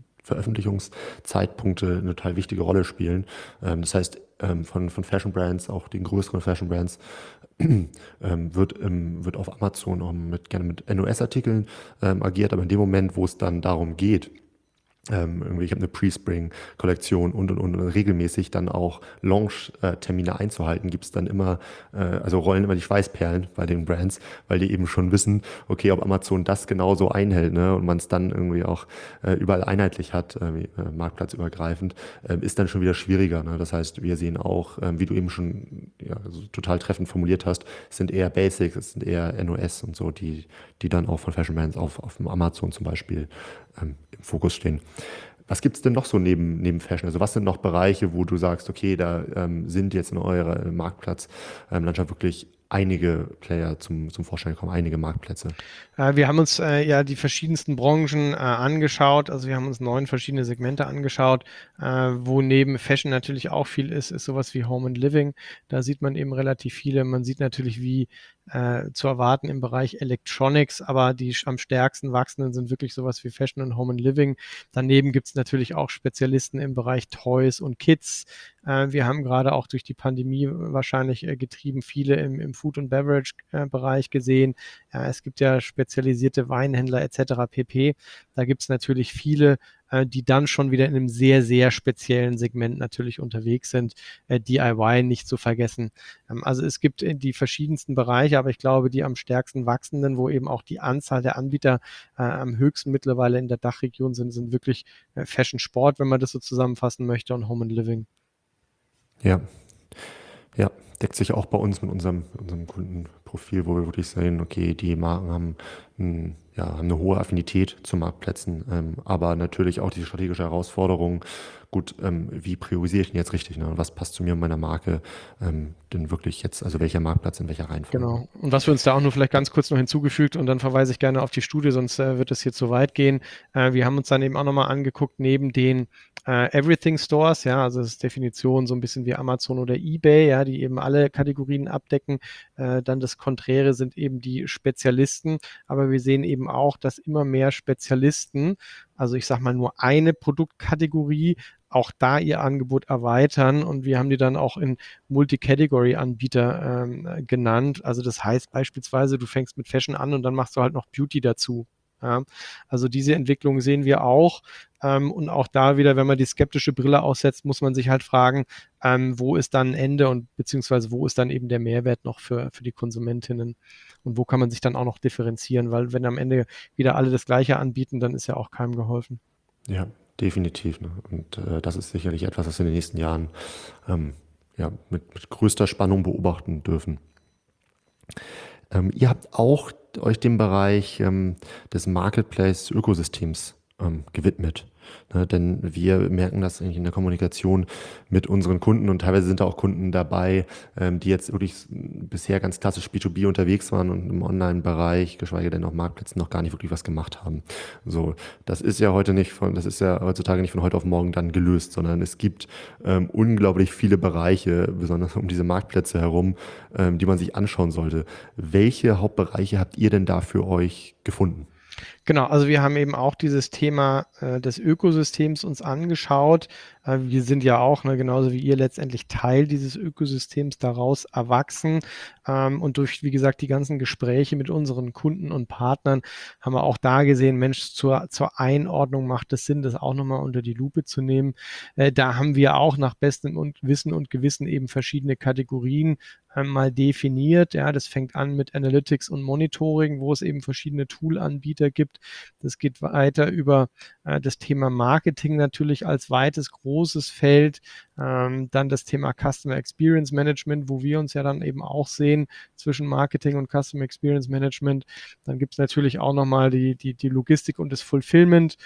Veröffentlichungszeitpunkte eine total wichtige Rolle spielen. Ähm, Das heißt, ähm, von, von Fashion Brands, auch den größeren Fashion Brands, ähm, wird, ähm, wird auf Amazon auch mit, gerne mit N O S-Artikeln ähm, agiert, aber in dem Moment, wo es dann darum geht, ähm, irgendwie, ich habe eine Pre-Spring-Kollektion und, und, und regelmäßig dann auch Launch-Termine einzuhalten, gibt es dann immer, äh, also rollen immer die Schweißperlen bei den Brands, weil die eben schon wissen, okay, ob Amazon das genauso einhält, ne, und man es dann irgendwie auch äh, überall einheitlich hat, äh, äh, marktplatzübergreifend, äh, ist dann schon wieder schwieriger. Ne? Das heißt, wir sehen auch, ähm, wie du eben schon ja, also total treffend formuliert hast, es sind eher Basics, es sind eher N O S und so, die, die dann auch von Fashion Brands auf, auf dem Amazon zum Beispiel ähm, im Fokus stehen. Was gibt es denn noch so neben, neben Fashion? Also was sind noch Bereiche, wo du sagst, okay, da ähm, sind jetzt in eurer Marktplatzlandschaft wirklich einige Player zum, zum Vorschein gekommen, einige Marktplätze? Äh, wir haben uns äh, ja die verschiedensten Branchen äh, angeschaut. Also wir haben uns neun verschiedene Segmente angeschaut, äh, wo neben Fashion natürlich auch viel ist, ist sowas wie Home and Living. Da sieht man eben relativ viele. Man sieht natürlich, wie äh, zu erwarten im Bereich Electronics, aber die sch- am stärksten wachsenden sind wirklich sowas wie Fashion und Home and Living. Daneben gibt es natürlich auch Spezialisten im Bereich Toys und Kids. Äh, wir haben gerade auch durch die Pandemie wahrscheinlich äh, getrieben viele im, im Food- und Beverage-Bereich gesehen. Ja, es gibt ja spezialisierte Weinhändler et cetera pp. Da gibt es natürlich viele, äh, die dann schon wieder in einem sehr, sehr speziellen Segment natürlich unterwegs sind. Äh, D I Y nicht zu vergessen. Ähm, also es gibt äh, die verschiedensten Bereiche, aber ich glaube, die am stärksten wachsenden, wo eben auch die Anzahl der Anbieter äh, am höchsten mittlerweile in der Dachregion sind, sind wirklich äh, Fashion Sport, wenn man das so zusammenfassen möchte, und Home and Living. Ja, ja, deckt sich auch bei uns mit unserem, unserem Kundenprofil, wo wir wirklich sehen, okay, die Marken haben, ein, ja, haben eine hohe Affinität zu Marktplätzen, ähm, aber natürlich auch die strategische Herausforderung, gut, ähm, wie priorisiere ich denn jetzt richtig, ne? Und was passt zu mir und meiner Marke ähm, denn wirklich jetzt, also welcher Marktplatz in welcher Reihenfolge? Genau. Und was wir uns da auch nur vielleicht ganz kurz noch hinzugefügt, und dann verweise ich gerne auf die Studie, sonst äh, wird es hier zu weit gehen. Äh, wir haben uns dann eben auch nochmal angeguckt, neben den äh, Everything Stores, ja, also das ist Definition so ein bisschen wie Amazon oder eBay, ja, die eben alle Kategorien abdecken. Äh, dann das Konträre sind eben die Spezialisten, aber wir sehen eben auch, dass immer mehr Spezialisten, also ich sag mal nur eine Produktkategorie, auch da ihr Angebot erweitern, und wir haben die dann auch in Multi-Category-Anbieter ähm, genannt. Also das heißt beispielsweise, du fängst mit Fashion an und dann machst du halt noch Beauty dazu. Ja, also diese Entwicklung sehen wir auch. Ähm, und auch da wieder, wenn man die skeptische Brille aufsetzt, muss man sich halt fragen, ähm, wo ist dann ein Ende und beziehungsweise wo ist dann eben der Mehrwert noch für, für die Konsumentinnen und wo kann man sich dann auch noch differenzieren, weil wenn am Ende wieder alle das Gleiche anbieten, dann ist ja auch keinem geholfen. Ja, definitiv. Ne? Und äh, das ist sicherlich etwas, was wir in den nächsten Jahren ähm, ja, mit, mit größter Spannung beobachten dürfen. Ähm, ihr habt auch euch dem Bereich ähm, des Marketplace-Ökosystems ähm, gewidmet. Ne, denn wir merken das eigentlich in der Kommunikation mit unseren Kunden und teilweise sind da auch Kunden dabei, ähm, die jetzt wirklich bisher ganz klassisch B zwei B unterwegs waren und im Online-Bereich, geschweige denn auf Marktplätzen, noch gar nicht wirklich was gemacht haben. So, das ist ja heute nicht von, das ist ja heutzutage nicht von heute auf morgen dann gelöst, sondern es gibt ähm, unglaublich viele Bereiche, besonders um diese Marktplätze herum, ähm, die man sich anschauen sollte. Welche Hauptbereiche habt ihr denn da für euch gefunden? Genau, also wir haben eben auch dieses Thema äh, des Ökosystems uns angeschaut. Äh, wir sind ja auch, ne, genauso wie ihr, letztendlich Teil dieses Ökosystems daraus erwachsen. Ähm, und durch, wie gesagt, die ganzen Gespräche mit unseren Kunden und Partnern haben wir auch da gesehen, Mensch, zur, zur Einordnung macht es Sinn, das auch nochmal unter die Lupe zu nehmen. Äh, da haben wir auch nach bestem und Wissen und Gewissen eben verschiedene Kategorien äh, mal definiert. Ja, das fängt an mit Analytics und Monitoring, wo es eben verschiedene Toolanbieter gibt. Das geht weiter über äh, das Thema Marketing natürlich als weites, großes Feld. Ähm, dann das Thema Customer Experience Management, wo wir uns ja dann eben auch sehen zwischen Marketing und Customer Experience Management. Dann gibt es natürlich auch nochmal die, die, die Logistik und das Fulfillment.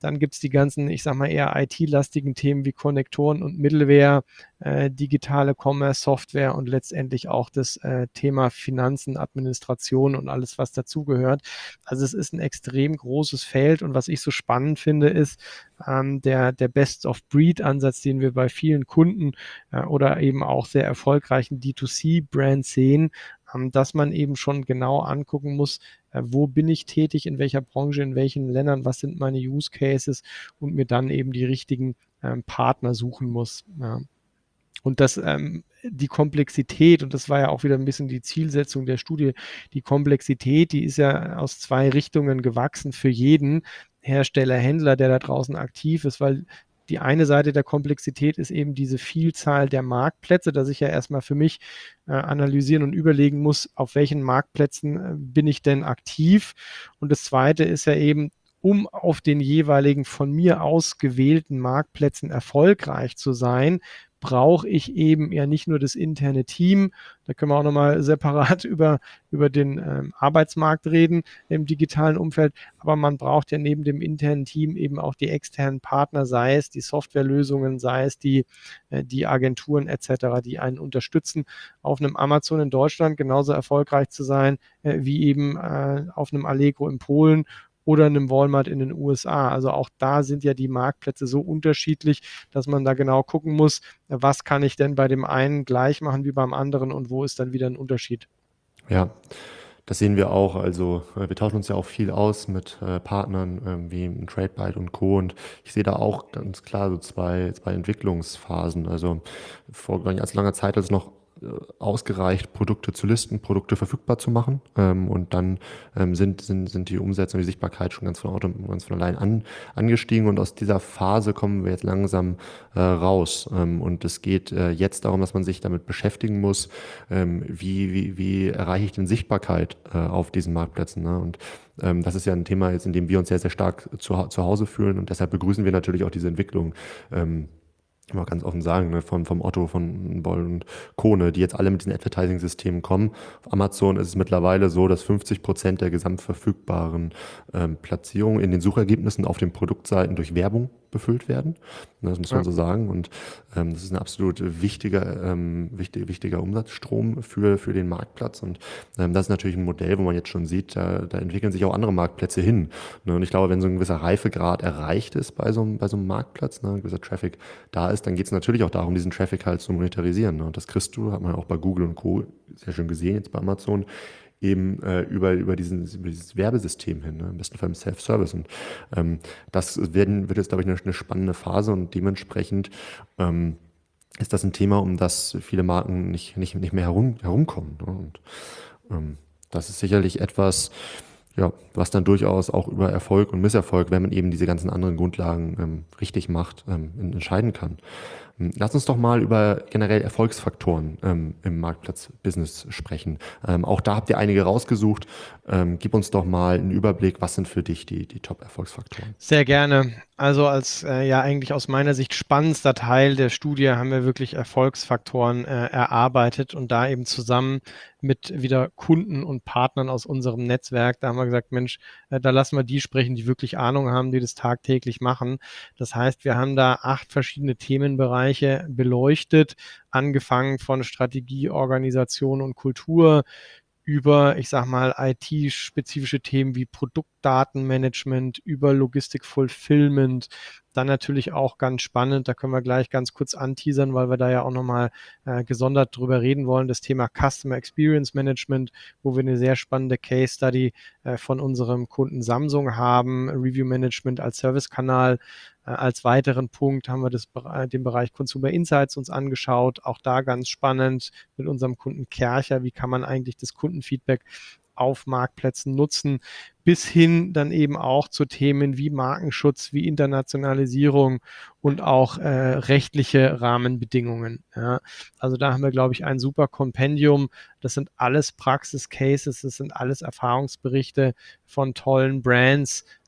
Dann gibt es die ganzen, ich sag mal, eher I T-lastigen Themen wie Konnektoren und Middleware, äh, digitale Commerce, Software und letztendlich auch das äh, Thema Finanzen, Administration und alles, was dazugehört. Also es ist ein extrem großes Feld und was ich so spannend finde, ist ähm, der, der Best-of-Breed-Ansatz, den wir bei vielen Kunden äh, oder eben auch sehr erfolgreichen D zwei C-Brands sehen, ähm, dass man eben schon genau angucken muss, äh, wo bin ich tätig, in welcher Branche, in welchen Ländern, was sind meine Use Cases und mir dann eben die richtigen ähm, Partner suchen muss. Ja. Und das, ähm, die Komplexität, und das war ja auch wieder ein bisschen die Zielsetzung der Studie, die Komplexität, die ist ja aus zwei Richtungen gewachsen für jeden Hersteller, Händler, der da draußen aktiv ist, weil die eine Seite der Komplexität ist eben diese Vielzahl der Marktplätze, dass ich ja erstmal für mich äh, analysieren und überlegen muss, auf welchen Marktplätzen äh, bin ich denn aktiv. Und das zweite ist ja eben, um auf den jeweiligen von mir ausgewählten Marktplätzen erfolgreich zu sein, brauche ich eben ja nicht nur das interne Team, da können wir auch nochmal separat über, über den ähm, Arbeitsmarkt reden im digitalen Umfeld, aber man braucht ja neben dem internen Team eben auch die externen Partner, sei es die Softwarelösungen, sei es die, äh, die Agenturen et cetera, die einen unterstützen, auf einem Amazon in Deutschland genauso erfolgreich zu sein, äh, wie eben äh, auf einem Allegro in Polen oder einem Walmart in den U S A. Also auch da sind ja die Marktplätze so unterschiedlich, dass man da genau gucken muss, was kann ich denn bei dem einen gleich machen wie beim anderen und wo ist dann wieder ein Unterschied. Ja, das sehen wir auch. Also äh, wir tauschen uns ja auch viel aus mit äh, Partnern ähm, wie TradeByte und Co. Und ich sehe da auch ganz klar so zwei, zwei Entwicklungsphasen. Also vor gar nicht allzu langer Zeit, als es noch äh, ausgereicht, Produkte zu listen, Produkte verfügbar zu machen. Ähm, und dann ähm, sind, sind, sind die Umsätze und die Sichtbarkeit schon ganz von, Auto, ganz von allein an, angestiegen. Und aus dieser Phase kommen wir jetzt langsam äh, raus. Ähm, und es geht äh, jetzt darum, dass man sich damit beschäftigen muss, ähm, wie, wie, wie erreiche ich denn Sichtbarkeit äh, auf diesen Marktplätzen. Ne? Und ähm, das ist ja ein Thema, jetzt, in dem wir uns sehr, sehr stark zu, zu Hause fühlen. Und deshalb begrüßen wir natürlich auch diese Entwicklung. Ähm, mal ganz offen sagen, ne, von, vom Otto, von Boll und Kone, die jetzt alle mit diesen Advertising-Systemen kommen. Auf Amazon ist es mittlerweile so, dass fünfzig Prozent der gesamtverfügbaren ähm, Platzierungen in den Suchergebnissen auf den Produktseiten durch Werbung befüllt werden. Das muss man ja so sagen. Und ähm, das ist ein absolut wichtiger, ähm, wichtig, wichtiger Umsatzstrom für, für den Marktplatz. Und ähm, das ist natürlich ein Modell, wo man jetzt schon sieht, da, da entwickeln sich auch andere Marktplätze hin. Ne? Und ich glaube, wenn so ein gewisser Reifegrad erreicht ist bei so einem, bei so einem Marktplatz, ne, ein gewisser Traffic da ist, dann geht es natürlich auch darum, diesen Traffic halt zu monetarisieren. Ne? Und das kriegst du, hat man auch bei Google und Co. sehr schön gesehen, jetzt bei Amazon, eben äh, über, über, diesen, über dieses Werbesystem hin, ne? Im besten Fall im Self-Service. Und ähm, das werden, wird jetzt, glaube ich, eine, eine spannende Phase und dementsprechend ähm, ist das ein Thema, um das viele Marken nicht, nicht, nicht mehr herum, herumkommen. Ne? Und ähm, das ist sicherlich etwas, ja, was dann durchaus auch über Erfolg und Misserfolg, wenn man eben diese ganzen anderen Grundlagen ähm, richtig macht, ähm, entscheiden kann. Lass uns doch mal über generell Erfolgsfaktoren ähm, im Marktplatz-Business sprechen. Ähm, auch da habt ihr einige rausgesucht. Ähm, gib uns doch mal einen Überblick, was sind für dich die, die Top-Erfolgsfaktoren? Sehr gerne. Also als äh, ja eigentlich aus meiner Sicht spannendster Teil der Studie haben wir wirklich Erfolgsfaktoren äh, erarbeitet und da eben zusammen mit wieder Kunden und Partnern aus unserem Netzwerk, da haben wir gesagt, Mensch, äh, da lassen wir die sprechen, die wirklich Ahnung haben, die das tagtäglich machen. Das heißt, wir haben da acht verschiedene Themenbereiche beleuchtet, angefangen von Strategie, Organisation und Kultur über, ich sag mal, I T-spezifische Themen wie Produktdatenmanagement, über Logistik Fulfillment, dann natürlich auch ganz spannend, da können wir gleich ganz kurz anteasern, weil wir da ja auch nochmal äh, gesondert drüber reden wollen, das Thema Customer Experience Management, wo wir eine sehr spannende Case Study äh, von unserem Kunden Samsung haben, Review Management als Servicekanal. Äh, als weiteren Punkt haben wir das, den Bereich Consumer Insights uns angeschaut, auch da ganz spannend mit unserem Kunden Kercher, wie kann man eigentlich das Kundenfeedback auf Marktplätzen nutzen, bis hin dann eben auch zu Themen wie Markenschutz, wie Internationalisierung und auch äh, rechtliche Rahmenbedingungen. Ja. Also da haben wir, glaube ich, ein super Kompendium. Das sind alles Praxis-Cases, das sind alles Erfahrungsberichte von tollen Brands,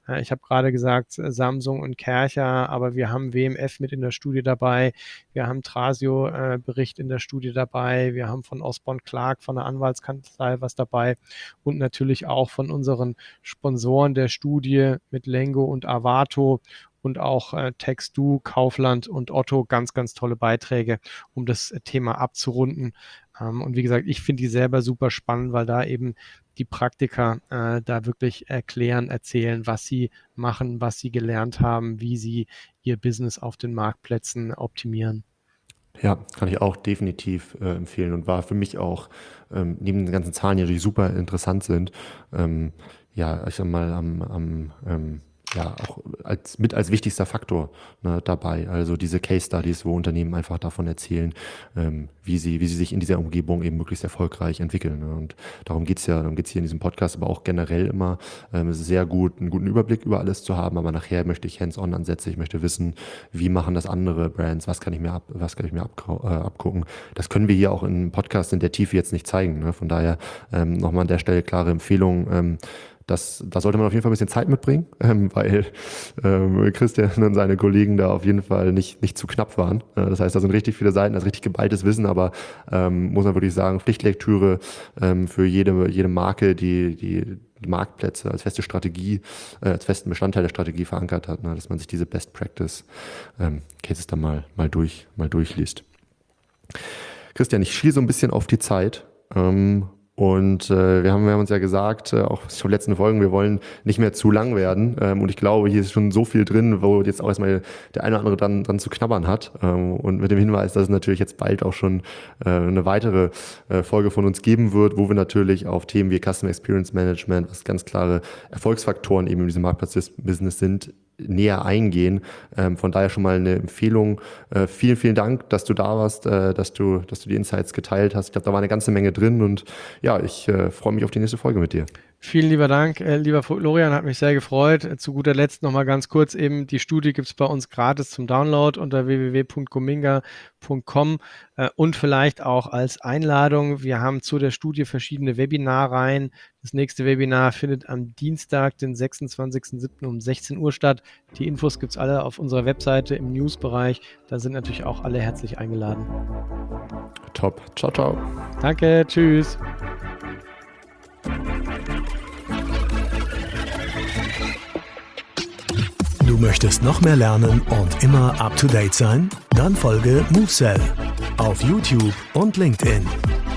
Äh, ich habe gerade gesagt, äh, Samsung und Kärcher, aber wir haben W M F mit in der Studie dabei, wir haben Trasio-Bericht äh, in der Studie dabei, wir haben von Osborne Clark, von der Anwaltskanzlei was dabei und natürlich auch von unseren Sponsoren der Studie mit Lengo und Avato und auch äh, Textu, Kaufland und Otto, ganz, ganz tolle Beiträge, um das Thema abzurunden. Ähm, und wie gesagt, ich finde die selber super spannend, weil da eben die Praktiker äh, da wirklich erklären, erzählen, was sie machen, was sie gelernt haben, wie sie ihr Business auf den Marktplätzen optimieren. Ja, kann ich auch definitiv äh, empfehlen und war für mich auch ähm, neben den ganzen Zahlen, die super interessant sind, ähm, ja, ich sag mal, am, am ähm, ja, auch als, mit als wichtigster Faktor ne, dabei. Also diese Case Studies, wo Unternehmen einfach davon erzählen, ähm, wie sie, wie sie sich in dieser Umgebung eben möglichst erfolgreich entwickeln. Ne? Und darum geht's ja, darum geht's hier in diesem Podcast, aber auch generell immer. Ähm, es ist sehr gut, einen guten Überblick über alles zu haben, aber nachher möchte ich Hands-on-Ansätze, ich möchte wissen, wie machen das andere Brands, was kann ich mir ab, was kann ich mir ab, äh, abgucken. Das können wir hier auch im Podcast in der Tiefe jetzt nicht zeigen. Ne? Von daher ähm, nochmal an der Stelle klare Empfehlung. Ähm, Das, da sollte man auf jeden Fall ein bisschen Zeit mitbringen, ähm, weil ähm, Christian und seine Kollegen da auf jeden Fall nicht, nicht zu knapp waren. Äh, das heißt, da sind richtig viele Seiten, das ist richtig geballtes Wissen, aber ähm, muss man wirklich sagen, Pflichtlektüre ähm, für jede, jede Marke, die, die die Marktplätze als feste Strategie, äh, als festen Bestandteil der Strategie verankert hat, ne, dass man sich diese Best Practice ähm, Cases da mal, mal, durch, mal durchliest. Christian, ich schiele so ein bisschen auf die Zeit. Ähm, Und äh, wir, haben, wir haben uns ja gesagt, äh, auch schon in den letzten Folgen, wir wollen nicht mehr zu lang werden. Ähm, und ich glaube, hier ist schon so viel drin, wo jetzt auch erstmal der eine oder andere dran, dran zu knabbern hat. Ähm, und mit dem Hinweis, dass es natürlich jetzt bald auch schon äh, eine weitere äh, Folge von uns geben wird, wo wir natürlich auf Themen wie Customer Experience Management, was ganz klare Erfolgsfaktoren eben in diesem Marktplatz-Business sind, näher eingehen. Ähm, von daher schon mal eine Empfehlung. Äh, vielen, vielen Dank, dass du da warst, äh, dass du, dass du die Insights geteilt hast. Ich glaube, da war eine ganze Menge drin und ja, ich äh, freue mich auf die nächste Folge mit dir. Vielen lieber Dank, äh, lieber Florian, hat mich sehr gefreut. Äh, zu guter Letzt nochmal ganz kurz eben, die Studie gibt es bei uns gratis zum Download unter w w w punkt gominga punkt com äh, und vielleicht auch als Einladung, wir haben zu der Studie verschiedene Webinarreihen. Das nächste Webinar findet am Dienstag, den sechsundzwanzigsten siebten um sechzehn Uhr statt. Die Infos gibt es alle auf unserer Webseite im Newsbereich. Da sind natürlich auch alle herzlich eingeladen. Top. Ciao, ciao. Danke, tschüss. Du möchtest noch mehr lernen und immer up to date sein? Dann folge MoveSell auf YouTube und LinkedIn.